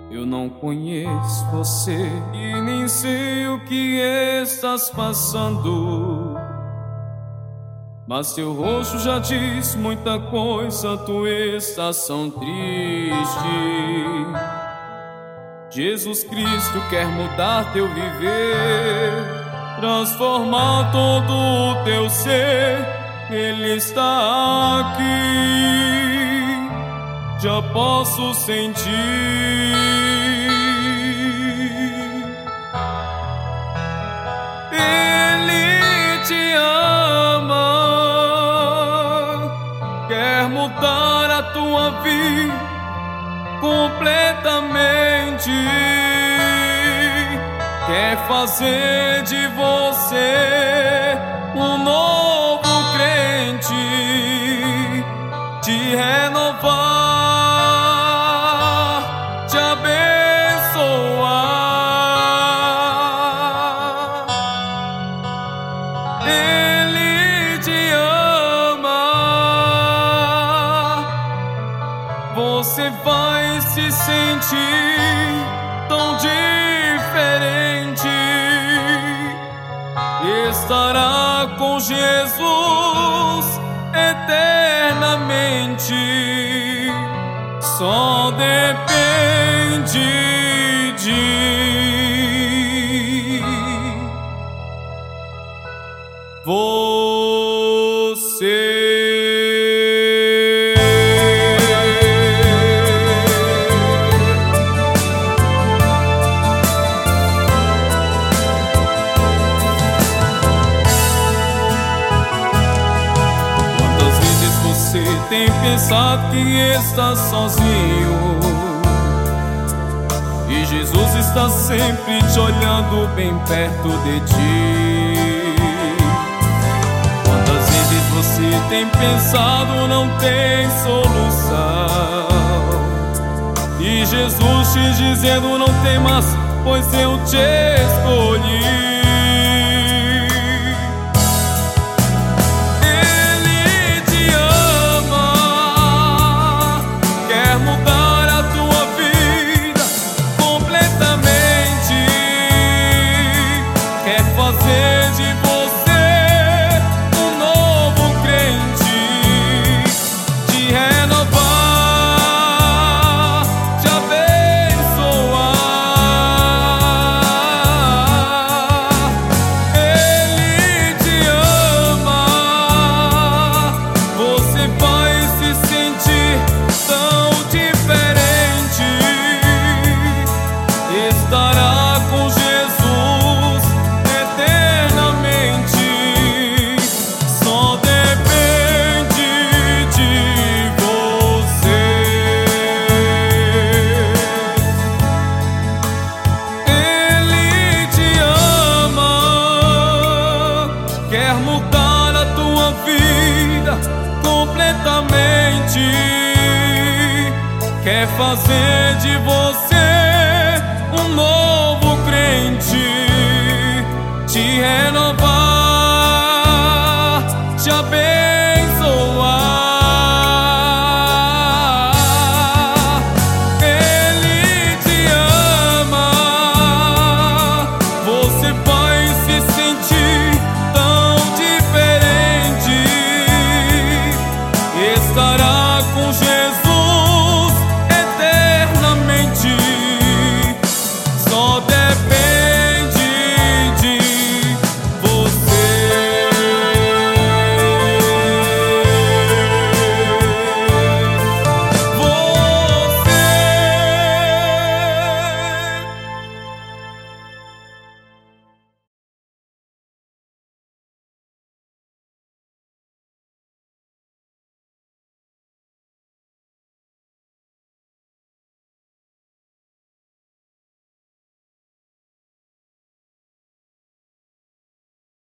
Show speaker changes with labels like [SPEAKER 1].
[SPEAKER 1] Eu não conheço você e nem sei o que estás passando, mas teu rosto já diz muita coisa, tua estação triste. Jesus Cristo quer mudar teu viver, transformar todo o teu ser. Ele está aqui, já posso sentir. Ele te ama, quer mudar a tua vida completamente, quer fazer de você um novo crente, te renovar, te abençoar. Ele te ama, você vai se sentir tão diferente, estará com Jesus eternamente. Só depende de você. Você tem pensado que está sozinho, e Jesus está sempre te olhando bem perto de ti. Quantas vezes você tem pensado não tem solução, e Jesus te dizendo não temas, pois eu te escolhi. Fazer de você um novo crente, te renovar, te abençoar. Ele te ama, você vai se sentir tão diferente, estará com Jesus eternamente. Só depende de você. Ele te ama, quer mudar a tua vida completamente, quer fazer de você um novo crente, te renovar.